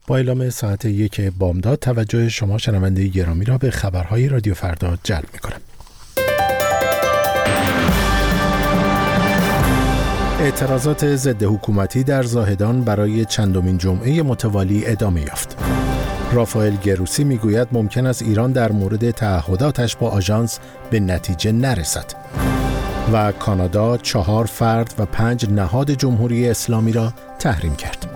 با اعلام ساعت 1 بامداد توجه شما شنونده گرامی را به خبرهای رادیو فردا جلب می‌کنم. اعتراضات ضد حکومتی در زاهدان برای چندمین جمعه متوالی ادامه یافت. رافائل گروسی میگوید ممکن است ایران در مورد تعهداتش با آژانس به نتیجه نرسد. و کانادا 4 فرد و 5 نهاد جمهوری اسلامی را تحریم کرد.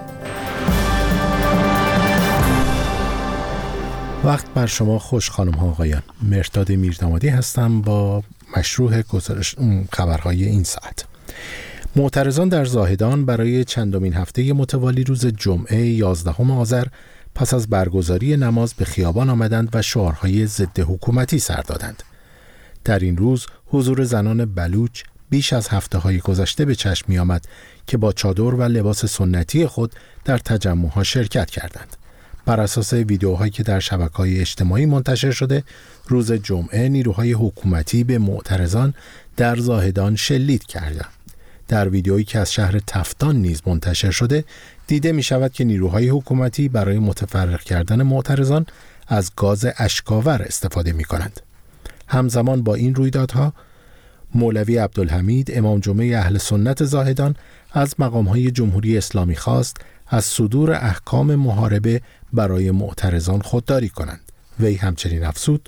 وقت بر شما خوش خانم ها آقایان. مرداد میردامادی هستم با مشروع گزارش خبرهای این ساعت. معترضان در زاهدان برای چندمین هفته متوالی روز جمعه 11 آذر پس از برگزاری نماز به خیابان آمدند و شعارهای ضد حکومتی سر دادند. در این روز حضور زنان بلوچ بیش از هفته‌های گذشته به چشم می آمد که با چادر و لباس سنتی خود در تجمع‌ها شرکت کردند. بر اساس ویدیوهایی که در شبکه‌های اجتماعی منتشر شده، روز جمعه نیروهای حکومتی به معترضان در زاهدان شلیک کردند. در ویدیویی که از شهر تفتان نیز منتشر شده، دیده می شود که نیروهای حکومتی برای متفرق کردن معترضان از گاز اشک‌آور استفاده می کنند. همزمان با این رویدادها، مولوی عبدالحمید امام جمعه اهل سنت زاهدان از مقام‌های جمهوری اسلامی خواست از صدور احکام محاربه برای معترضان خودداری کنند. وی همچنین افزود: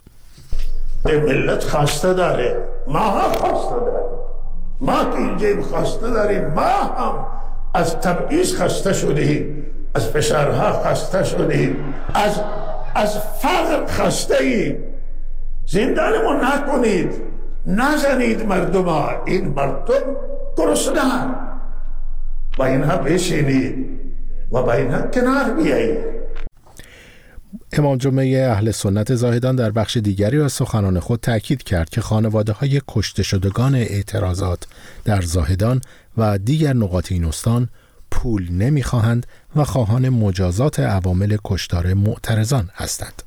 ملت خواسته داره، ما هم خواسته داریم، ما که اینجا خواسته داریم، ما هم از تبعیض خسته شدیم، از فشارها خسته شدیم، از فقر خسته ایم. زندانمون نکنید، نزنید مردم ها، این مردم گرسنه‌اند، با اینها بشینید و با اینها کنار بیایید. امام جمعه اهل سنت زاهدان در بخش دیگری از سخنان خود تأکید کرد که خانواده‌های کشته شدگان اعتراضات در زاهدان و دیگر نقاط این استان پول نمی‌خواهند و خواهان مجازات عوامل کشتار معترضان هستند.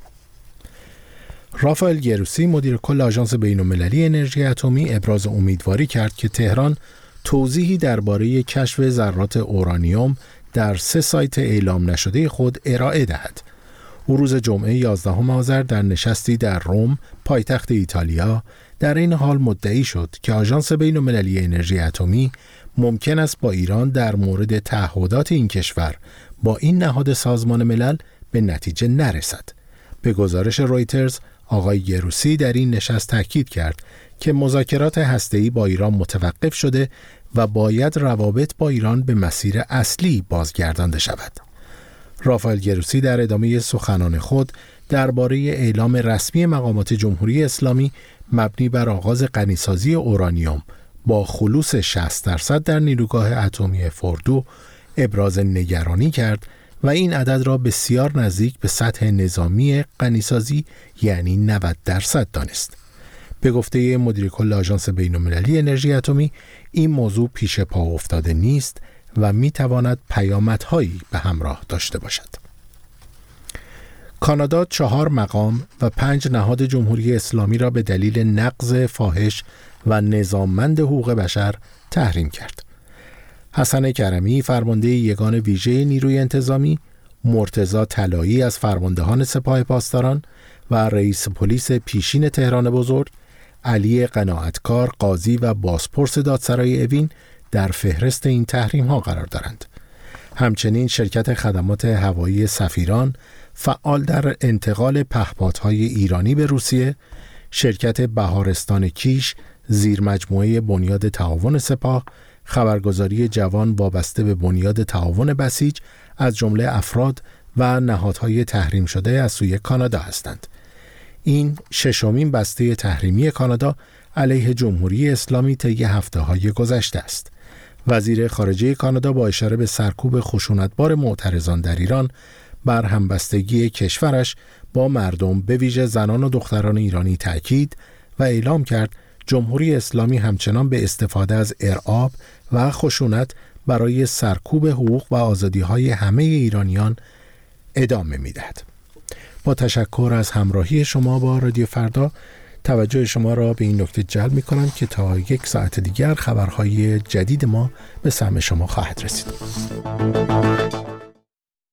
رافائل گروسی مدیر کل آژانس بین‌المللی انرژی اتمی ابراز امیدواری کرد که تهران توضیحی درباره کشف ذرات اورانیوم در 3 سایت اعلام نشده خود ارائه دهد. او روز جمعه 11 آذر در نشستی در روم، پایتخت ایتالیا، در این حال مدعی شد که آژانس بین‌المللی انرژی اتمی ممکن است با ایران در مورد تعهدات این کشور با این نهاد سازمان ملل به نتیجه نرسد. به گزارش رویترز، آقای گروسی در این نشست تاکید کرد که مذاکرات هسته‌ای با ایران متوقف شده و باید روابط با ایران به مسیر اصلی بازگردانده شود. رافائل گروسی در ادامه سخنان خود درباره اعلام رسمی مقامات جمهوری اسلامی مبنی بر آغاز غنیسازی اورانیوم با خلوص 60% در نیروگاه اتمی فوردو ابراز نگرانی کرد و این عدد را بسیار نزدیک به سطح نظامی غنیسازی یعنی 90% دانست. به گفته مدیر کل آژانس بین‌المللی انرژی اتمی، این موضوع پیش پا افتاده نیست و میتواند پیامدهایی به همراه داشته باشد. کانادا 4 مقام و 5 نهاد جمهوری اسلامی را به دلیل نقض فاحش و نظاممند حقوق بشر تحریم کرد. حسن کرمی فرمانده یگان ویژه نیروی انتظامی، مرتضی طلایی از فرماندهان سپاه پاسداران و رئیس پلیس پیشین تهران بزرگ، علی قناعتکار قاضی و بازپرس دادسرای اوین در فهرست این تحریم ها قرار دارند. همچنین شرکت خدمات هوایی سفیران فعال در انتقال پهپادهای ایرانی به روسیه، شرکت بهارستان کیش زیر مجموعه بنیاد تعاون سپاه، خبرگزاری جوان وابسته به بنیاد تعاون بسیج از جمله افراد و نهادهای تحریم شده از سوی کانادا هستند. این 6مین بسته تحریمی کانادا علیه جمهوری اسلامی طی هفته‌های گذشته است. وزیر خارجه کانادا با اشاره به سرکوب خشونتبار معترضان در ایران بر همبستگی کشورش با مردم به ویژه زنان و دختران ایرانی تأکید و اعلام کرد جمهوری اسلامی همچنان به استفاده از ارعاب و خشونت برای سرکوب حقوق و آزادی‌های همه ایرانیان ادامه می‌دهد. با تشکر از همراهی شما با رادیو فردا، توجه شما را به این نکته جلب می‌کنم که تا 1 ساعت دیگر خبرهای جدید ما به سمع شما خواهد رسید.